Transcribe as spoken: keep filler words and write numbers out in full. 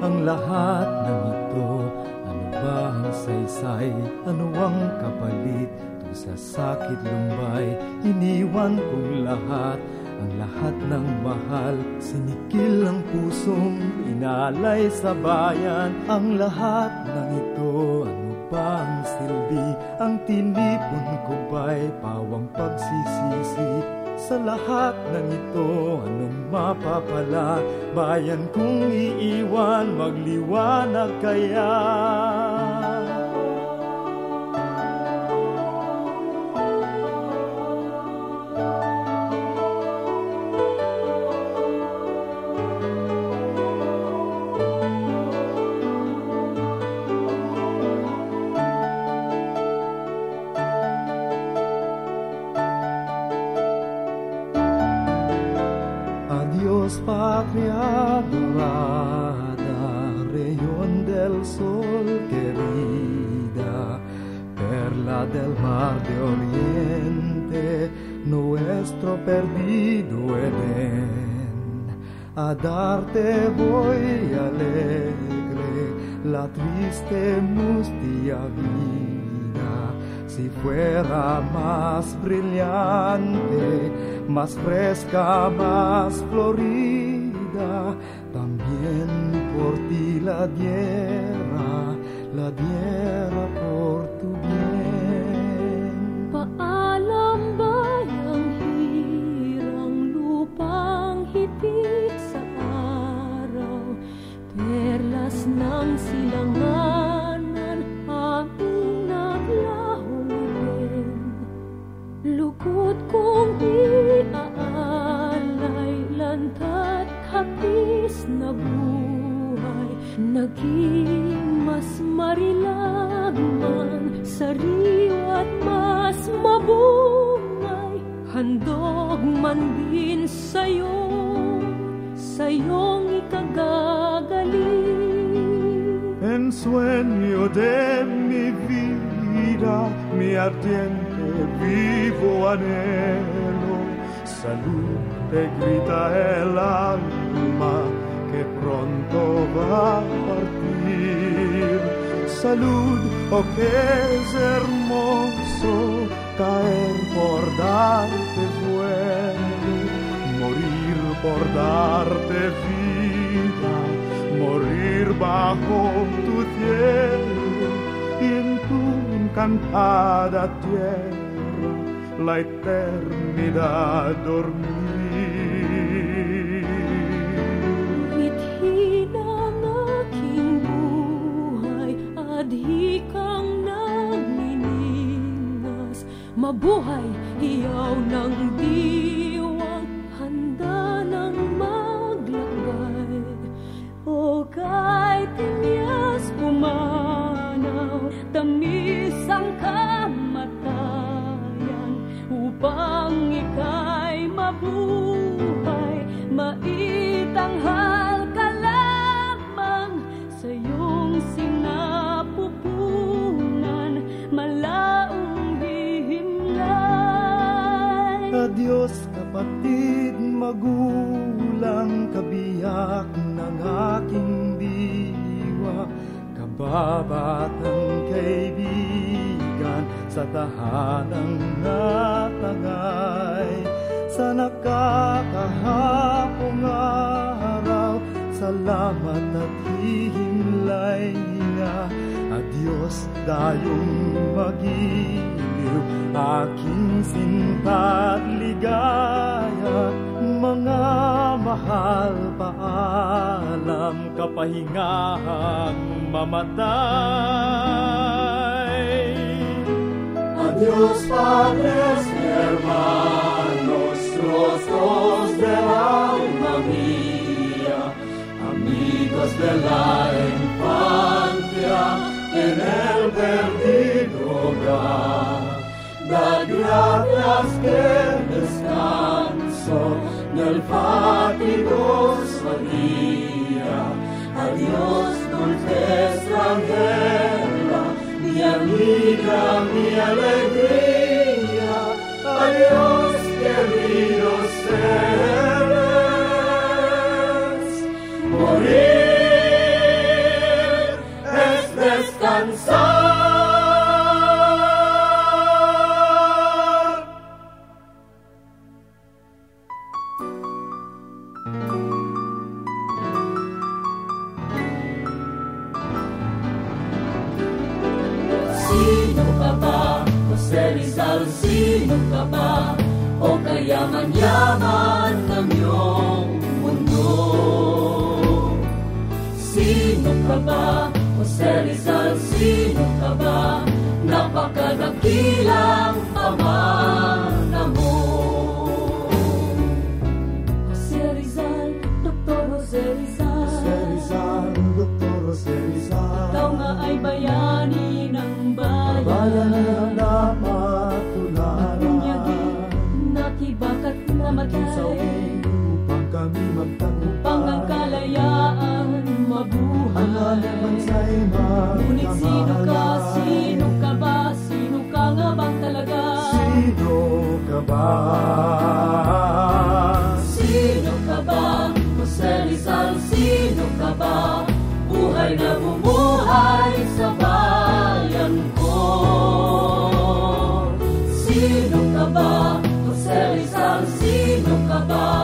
ang lahat ng ito. Ano ba ang saysay? Ano ang kapalit? Kung sa sakit lumbay, iniwan kong lahat. Ang lahat ng mahal, sinikil ang pusong inalay sa bayan. Ang lahat ng ito, ano ba ang silbi? Ang tinipon ko ba'y pawang pagsisisi? Sa lahat ng ito, anong mapapala? Bayan kong iiwan, magliwanag kaya? Patria dorada, región del sol querida, perla del mar de oriente, nuestro perdido Edén. A darte voy alegre la triste mustia vida, si fuera más brillante, más fresca, más florida, también por ti la diera, la diera por tu bien. Paalam bayang hirang lupang hipit sa araw, perlas ng silanganan aming naglahong din. Lukot kong iaalay, lanta't hapis na buhay, naging mas marilagman, sariwa't mas mabungay. Handog man din sa'yo, sa'yong ikagagaling. En sueño de mi vida, mi ardiente vivo anhelo, salud te grita el alma que pronto va a partir. Salud, oh que es hermoso caer por darte fuego, morir por darte vida, morir bajo tu cielo y en tu encantada tierra la eternidad dormir. Ithi ng aking buhay, adhi kang nagniningas, mabuhay hiyaw ng diwang, handa ng maglakbay. O kay tinyas pumanaw, tamis ang kamatayan, upang ika'y mabuhay, maitanghal ka lamang sa iyong sinapupunan, malaong hihimlay. Adios kapatid, magulang, kabiyak ng aking diwa, kababatang kaibigan sa tahanang natangay. Sa nakakahapong araw, salamat at hihimlay nga. Adios dayong magiliw, aking sinta't ligaya. Mga mahal, paalam, kapahingahang mamatay. Adiós, padres y hermanos, los dos del alma mía, amigos de la infancia, en el perdido hogar. Dad gracias que descanso del fatigoso día. Adiós, dulce extranjera, mi amiga, mi alegría. Adiós, queridos seres. Morir bansa. Sino ka ba, Jose Rizal? Sino ka ba? O kayaman-yaman ng iyong mundo? Sino ka ba, Jose Rizal? Sino ka ba? Napakadakilang pamana mo. Jose Rizal, Doktor Jose Rizal, Jose Rizal, Doktor Jose Rizal, ikaw nga ay bayani ng bayan. bayan ng napatularan. Bunyagi, nakibakat namatay, Sawi upang kami magtagumpay. upang ang kalayaan mabuhay. Ang aming bansa'y Ngunit sino ka, magkamahalan. sino ka ba? Sino ka nga bang talaga? Sino ka ba? Sino ka ba, Jose Rizal? Sino ka ba? Buhay na bumuhay sa bayan ko. Sino ka ba, Jose Rizal? Sino ka ba?